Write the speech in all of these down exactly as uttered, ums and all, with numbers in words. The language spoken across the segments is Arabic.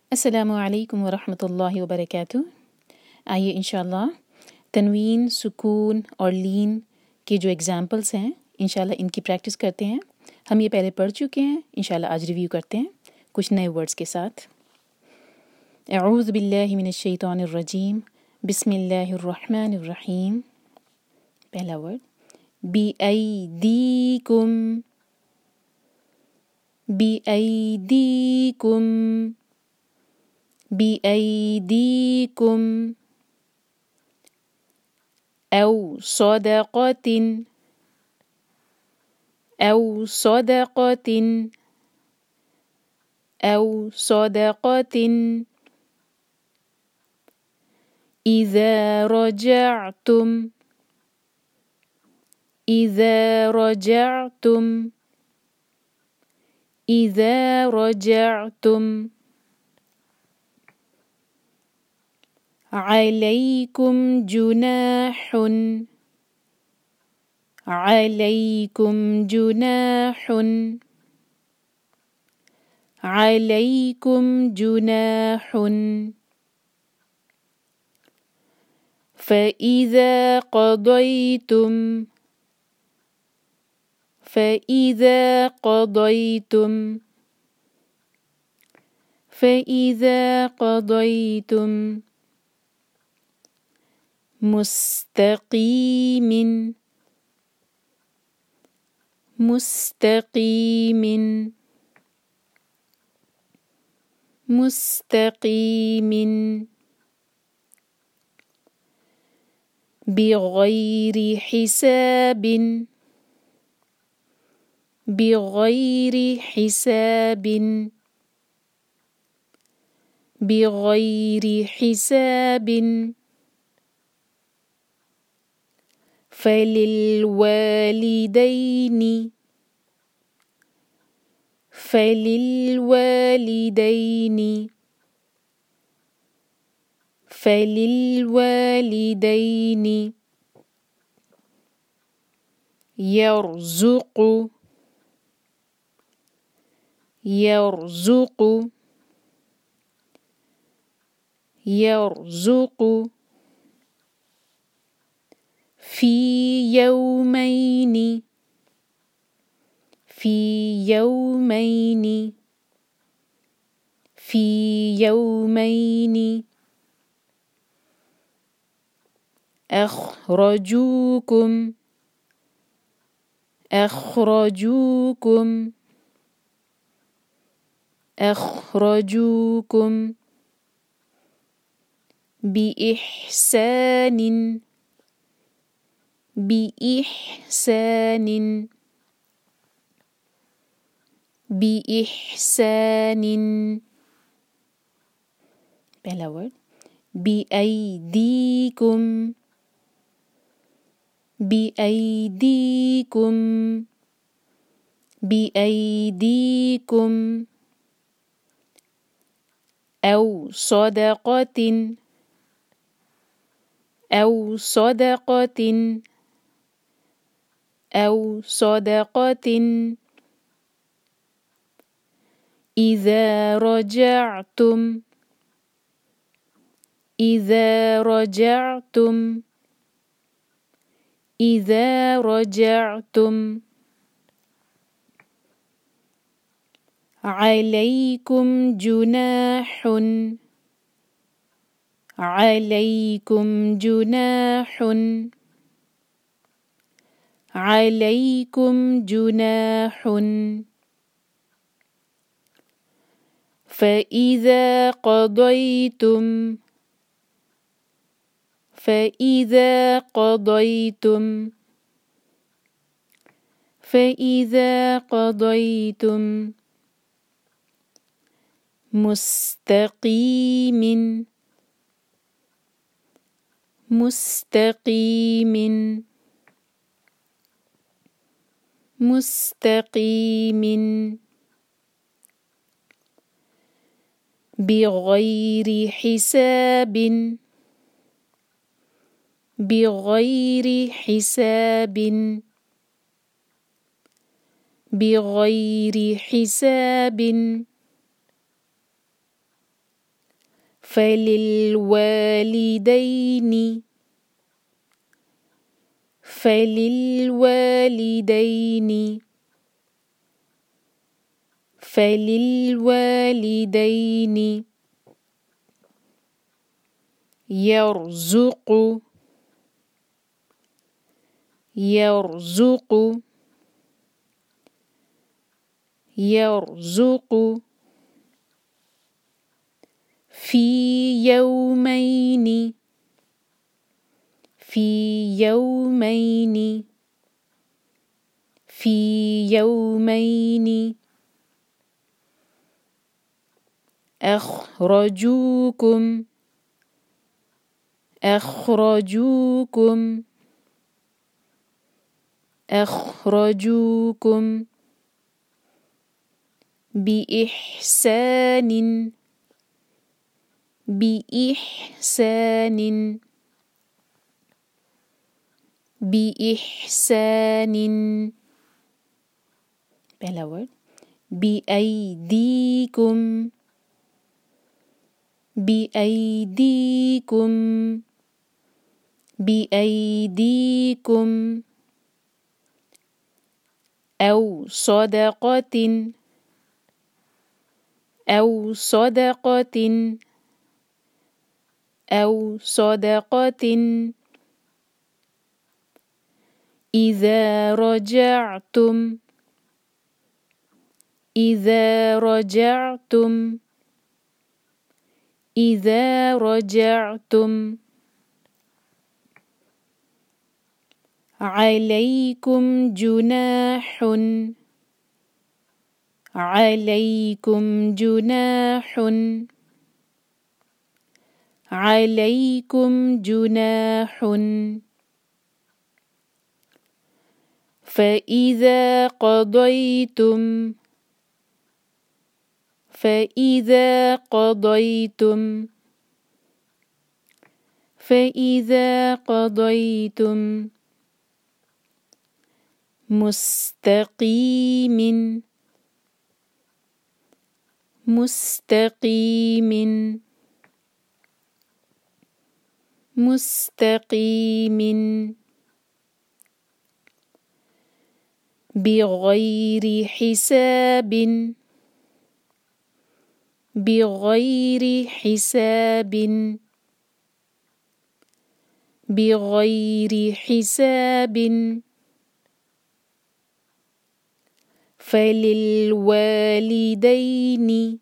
अस्सलामु अलैकुम वरहमतुल्लाहि वबरकातुह। आइए इंशाल्लाह तनवीन, सुकून और लीन के जो एग्जाम्पल्स हैं इंशाल्लाह इनकी प्रैक्टिस करते हैं। हम ये पहले पढ़ चुके हैं, इंशाल्लाह आज रिव्यू करते हैं कुछ नए वर्ड्स के साथ। अऊज़ु बिल्लाहि मिनश शैतानिर रजीम, बिस्मिल्लाहिर रहमानिर रहीम। पहला वर्ड बिअयदीकुम, बिअयदीकुम, बिअयदीकुम। औ सदक़तिन, औ सदक़तिन, औ सदक़तिन। इज़ा रजअतुम, इज़ा रजअतुम, इज़ा रजअतुम। अलैकुम जुनाहुन, अलैकुम जुनाहुन, अलैकुम जुनाहुन। फ़इज़ा क़ज़यतुम, फ़इज़ा क़ज़यतुम, फ़इज़ा क़ज़यतुम। मुस्तक़ीमिन, मुस्तक़ीमिन, मुस्तक़ीमिन। बिग़ैरि हिसाबिन, बिग़ैरि हिसाबिन, बिग़ैरि हिसाबिन। फ़लिलवालिदैनि, फ़लिलवालिदैनि, फ़लिलवालिदैनि। यरज़ुक़, यरज़ुक़, यरज़ुक़। फ़ी यौमैनि, फ़ी यौमैनि, फ़ी यौमैनि। अख़रजूकुम, अख़रजूकुम, अख़रजूकुम। बिइहसानिन, बिइहसानिन, बिइहसानिन। पहला वर्ड बिअयदीकुम, बिअयदीकुम, बिअयदीकुम। औ सदक़तिन, औ सदक़तिन, औ सदक़तिन। इज़ा रजअतुम, इज़ा रजअतुम, इज़ा रजअतुम। अलैकुम जुनाहुन, अलैकुम जुनाहुन, अलैकुम जुनाहुन। फ़इज़ा क़ज़यतुम, फ़इज़ा क़ज़यतुम, फ़इज़ा क़ज़यतुम। मुस्तक़ीमिन, मुस्तक़ीमिन, मुस्तक़ीमिन। बिग़ैरि हिसाबिन, बिग़ैरि हिसाबिन, बिग़ैरि हिसाबिन। فللوالدين فللوالدين فللوالدين يرزق يرزق يرزق في يومين في يومين في يومين أخرجوكم أخرجوكم أخرجوكم بإحسان بإحسان بإحسان पहला word بأيديكم بأيديكم بأيديكم أو صدقة أو صدقة أو صدقة إذا رجعتم إذا رجعتم إذا رجعتم عليكم جناح عليكم جناح عليكم جناح فإذا قضيتم فإذا قضيتم فإذا قضيتم مستقيم مستقيم مستقيم بغير حساب بغير حساب بغير حساب فللوالدين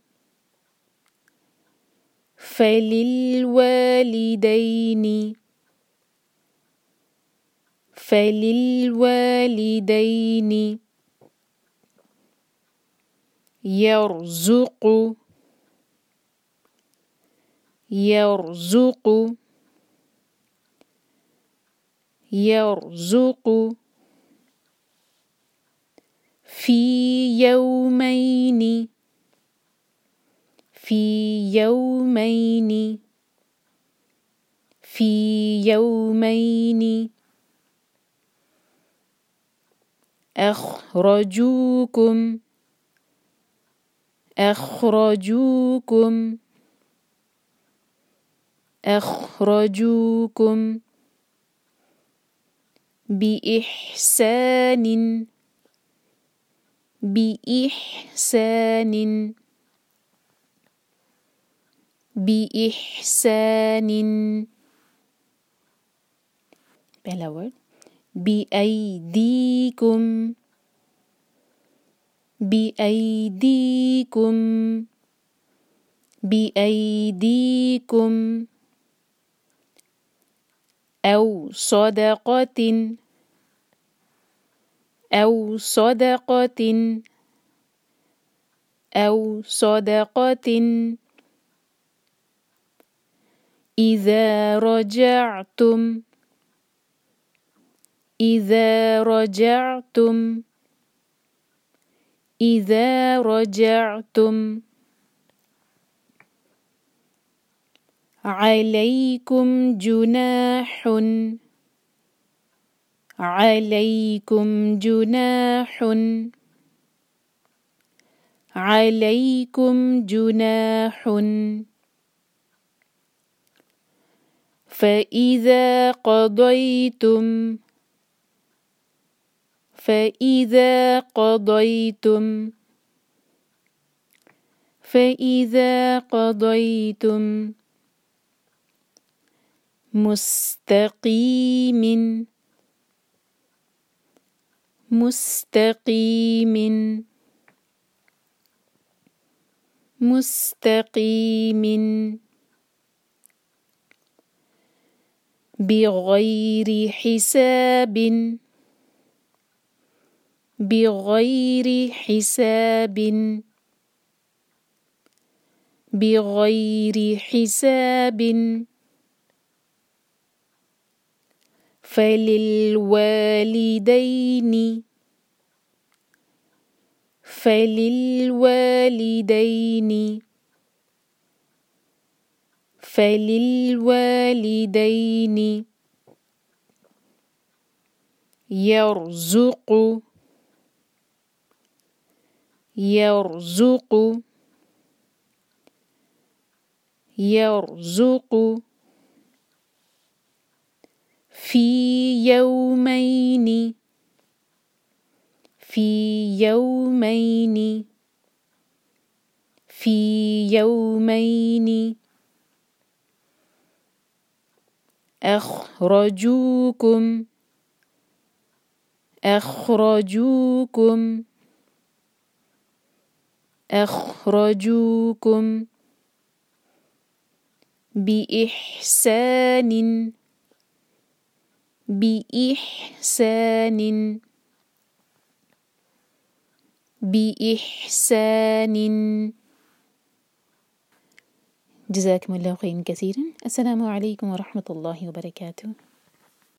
فللوالدين فللوالدين يرزق يرزق يرزق في يومين في يومين في يومين أخرجوكم أخرجوكم أخرجوكم بإحسان بإحسان بإحسان पहला word بأيديكم بأيديكم بأيديكم أو صدقة أو صدقة أو صدقة إذا رجعتم إذا رجعتم إذا رجعتم عليكم جناح عليكم جناح عليكم جناح فإذا قضيتم فإذا قضيتم فإذا قضيتم مستقيم مستقيم مستقيم بغير حساب بغير حساب بغير حساب فللوالدين فللوالدين فللوالدين يرزق يرزق يرزق في يومين في يومين في يومين أخرجوكم أخرجوكم أخرجوكم بإحسان بإحسان بإحسان. جزاكم الله خيرا كثيرا. السلام عليكم ورحمة الله وبركاته.